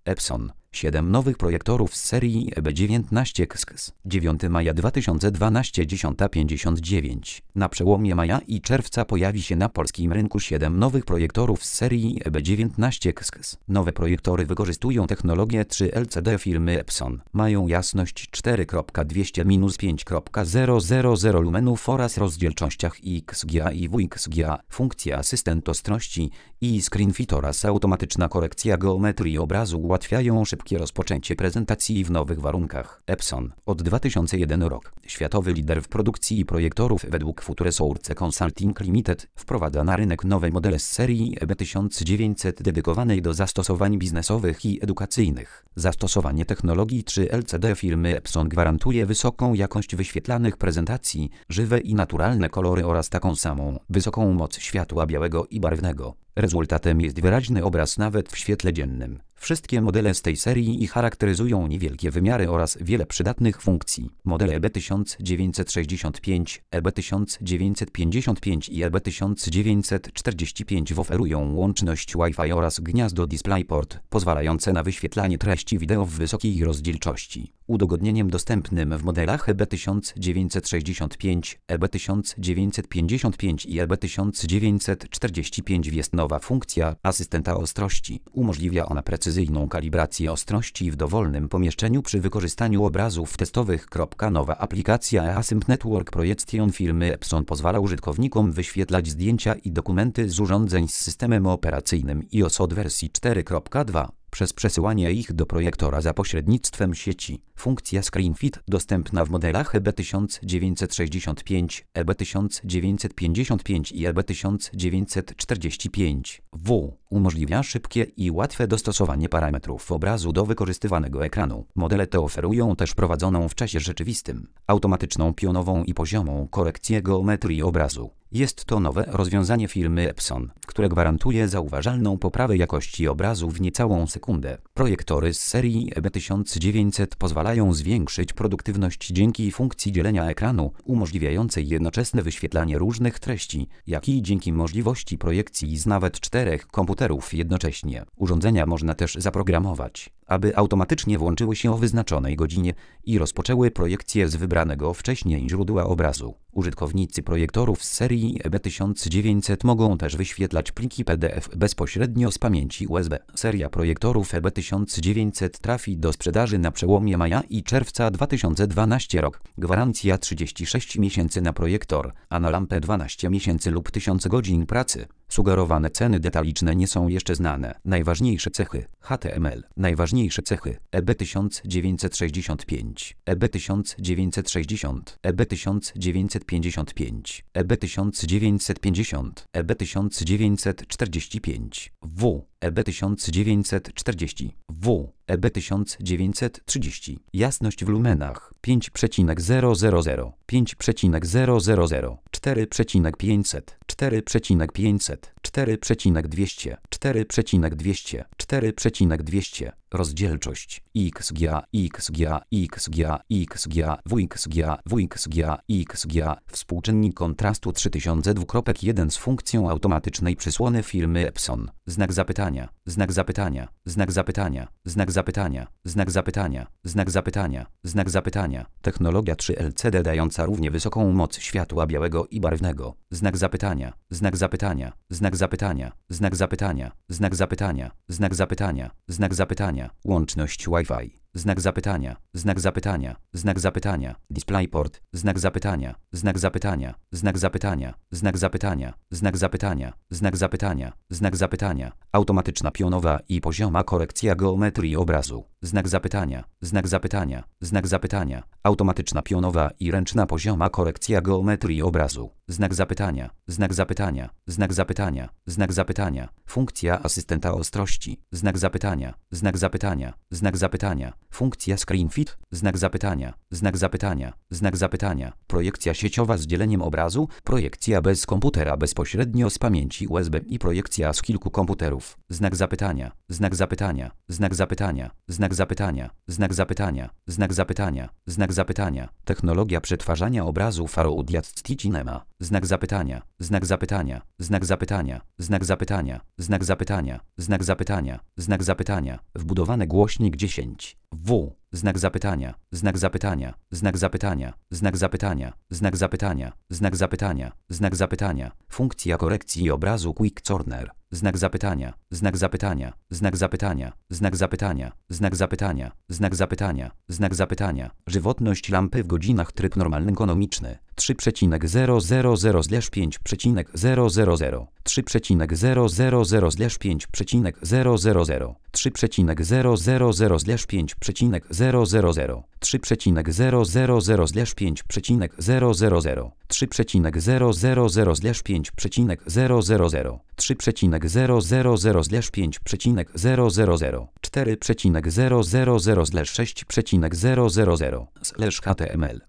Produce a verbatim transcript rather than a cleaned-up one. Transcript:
Epson. siedem nowych projektorów z serii E B dziewiętnaście K S K S. dziewiątego maja dwa tysiące dwunastego, dziesiąta pięćdziesiąt dziewięć. Na przełomie maja i czerwca pojawi się na polskim rynku siedem nowych projektorów z serii E B dziewiętnaście K S K S. Nowe projektory wykorzystują technologię trzy L C D firmy Epson. Mają jasność cztery przecinek dwieście do pięć przecinek zero zero zero lumenów oraz rozdzielczościach X G A i W X G A. Funkcja asystent ostrości i screenfit oraz automatyczna korekcja geometrii obrazu ułatwiają szybkie rozpoczęcie prezentacji w nowych warunkach. Epson. Od dwa tysiące pierwszy rok. Światowy lider w produkcji projektorów według Futuresource Consulting Limited wprowadza na rynek nowe modele z serii E B tysiąc dziewięćset dedykowanej do zastosowań biznesowych i edukacyjnych. Zastosowanie technologii trzy L C D firmy Epson gwarantuje wysoką jakość wyświetlanych prezentacji, żywe i naturalne kolory oraz taką samą wysoką moc światła białego i barwnego. Rezultatem jest wyraźny obraz nawet w świetle dziennym. Wszystkie modele z tej serii charakteryzują niewielkie wymiary oraz wiele przydatnych funkcji. Modele E B tysiąc dziewięćset sześćdziesiąt pięć, E B tysiąc dziewięćset pięćdziesiąt pięć i E B tysiąc dziewięćset czterdzieści pięć oferują łączność Wi-Fi oraz gniazdo DisplayPort, pozwalające na wyświetlanie treści wideo w wysokiej rozdzielczości. Udogodnieniem dostępnym w modelach E B tysiąc dziewięćset sześćdziesiąt pięć, E B tysiąc dziewięćset pięćdziesiąt pięć i E B tysiąc dziewięćset czterdzieści pięć jest nowa funkcja asystenta ostrości. Umożliwia ona precyzyjną kalibrację ostrości w dowolnym pomieszczeniu przy wykorzystaniu obrazów testowych. Nowa aplikacja Asymp Network Projection firmy Epson pozwala użytkownikom wyświetlać zdjęcia i dokumenty z urządzeń z systemem operacyjnym iOS od wersji cztery kropka dwa. Przez przesyłanie ich do projektora za pośrednictwem sieci. Funkcja ScreenFit dostępna w modelach E B tysiąc dziewięćset sześćdziesiąt pięć, E B tysiąc dziewięćset pięćdziesiąt pięć i E B tysiąc dziewięćset czterdzieści pięć. W umożliwia szybkie i łatwe dostosowanie parametrów obrazu do wykorzystywanego ekranu. Modele te oferują też prowadzoną w czasie rzeczywistym, automatyczną pionową i poziomą korekcję geometrii obrazu. Jest to nowe rozwiązanie firmy Epson, które gwarantuje zauważalną poprawę jakości obrazu w niecałą sekundę. Projektory z serii E B tysiąc dziewięćset pozwalają zwiększyć produktywność dzięki funkcji dzielenia ekranu, umożliwiającej jednoczesne wyświetlanie różnych treści, jak i dzięki możliwości projekcji z nawet czterech komputerów jednocześnie. Urządzenia można też zaprogramować, aby automatycznie włączyły się o wyznaczonej godzinie i rozpoczęły projekcję z wybranego wcześniej źródła obrazu. Użytkownicy projektorów z serii E B tysiąc dziewięćset mogą też wyświetlać pliki P D F bezpośrednio z pamięci U S B. Seria projektorów E B tysiąc dziewięćset trafi do sprzedaży na przełomie maja i czerwca dwa tysiące dwunastego rok. Gwarancja trzydzieści sześć miesięcy na projektor, a na lampę dwanaście miesięcy lub tysiąc godzin pracy. Sugerowane ceny detaliczne nie są jeszcze znane. Najważniejsze cechy H T M L. Najważniejsze cechy E B tysiąc dziewięćset sześćdziesiąt pięć, E B tysiąc dziewięćset sześćdziesiąt, E B tysiąc dziewięćset pięćdziesiąt pięć, E B tysiąc dziewięćset pięćdziesiąt, E B tysiąc dziewięćset czterdzieści pięć, W, E B tysiąc dziewięćset czterdzieści, W, E B tysiąc dziewięćset trzydzieści. Jasność w lumenach pięć przecinek zero zero zero, pięć przecinek zero zero zero, cztery przecinek pięćset, cztery przecinek pięćset, cztery przecinek dwieście, cztery przecinek dwieście, cztery przecinek dwieście. Rozdzielczość X G A, X G A, X G A, X G A, W X G A, W X G A, X G A. Współczynnik kontrastu trzy tysiące dwa jeden z funkcją automatycznej przysłony firmy Epson. Znak zapytania, znak zapytania, znak zapytania, znak zapytania, znak zapytania, znak zapytania, znak zapytania. Technologia trzy L C D dająca równie wysoką moc światła białego i barwnego. Znak zapytania, znak zapytania, znak zapytania, znak zapytania, znak zapytania, znak zapytania, znak zapytania. Łączność Wi-Fi. Znak zapytania, znak zapytania, znak zapytania, DisplayPort, znak zapytania, znak zapytania, znak zapytania, znak zapytania, znak zapytania, znak zapytania, znak zapytania, automatyczna pionowa i pozioma korekcja geometrii obrazu, znak zapytania, znak zapytania, znak zapytania, automatyczna pionowa i ręczna pozioma korekcja geometrii obrazu, znak zapytania, znak zapytania, znak zapytania, znak zapytania, funkcja asystenta ostrości, znak zapytania, znak zapytania, znak zapytania, funkcja ScreenFit, znak zapytania, znak zapytania, znak zapytania, projekcja sieciowa z dzieleniem obrazu, projekcja bez komputera bezpośrednio z pamięci U S B i projekcja z kilku komputerów, znak zapytania, znak zapytania, znak zapytania, znak zapytania, znak zapytania, znak zapytania, znak zapytania, technologia przetwarzania obrazu Faroud Cinema, znak zapytania, znak zapytania, znak zapytania, znak zapytania, znak zapytania, znak zapytania, znak zapytania, wbudowany głośnik dziesięć W, znak zapytania, znak zapytania, znak zapytania, znak zapytania, znak zapytania, znak zapytania, znak zapytania, funkcja korekcji obrazu Quick Corner, znak zapytania, znak zapytania, znak zapytania, znak zapytania, znak zapytania, znak zapytania, znak zapytania, żywotność lampy w godzinach tryb normalny ekonomiczny, trzy przecinek zero zero zero pięć przecinek zero zero zero, trzy przecinek zero zero zero pięć przecinek zero zero zero, trzy przecinek zero zero zero pięć przecinek zero zero zero, trzy przecinek zero zero zero pięć przecinek zero zero zero, trzy przecinek zero zero zero pięć przecinek zero zero zero, trzy przecinek zero zero zero pięć przecinek zero zero zero, cztery przecinek zero zero zero sześć przecinek zero zero zero, slash html.